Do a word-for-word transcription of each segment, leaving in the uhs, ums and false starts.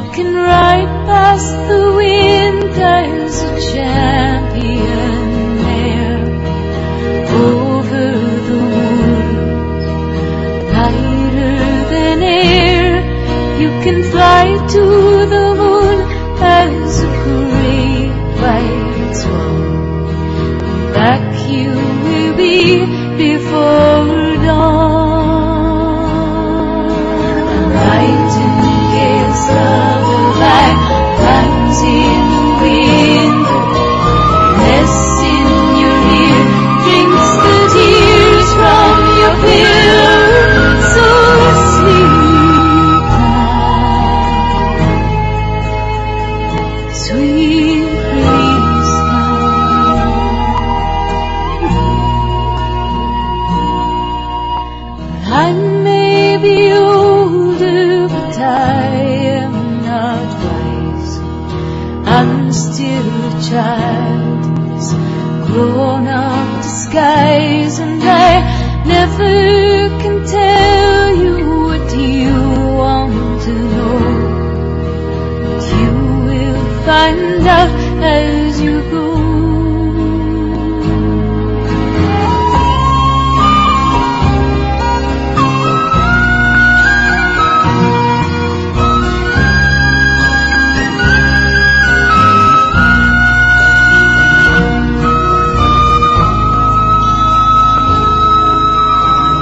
can ride past the wind as a champion there, over the woods, lighter than air. You can fly to the moon as a great white swan. Back you will be before dawn. Nightingales of the light runs in the wind. Nest in your ear, drinks the tears from your pillow. So sleep now, sweet breeze now. I may be older, but I am not wise. I'm still a child in this grown-up disguise, and I never can tell you what you want to know. But you will find out as you go.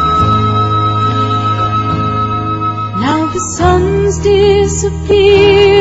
The sun's disappeared.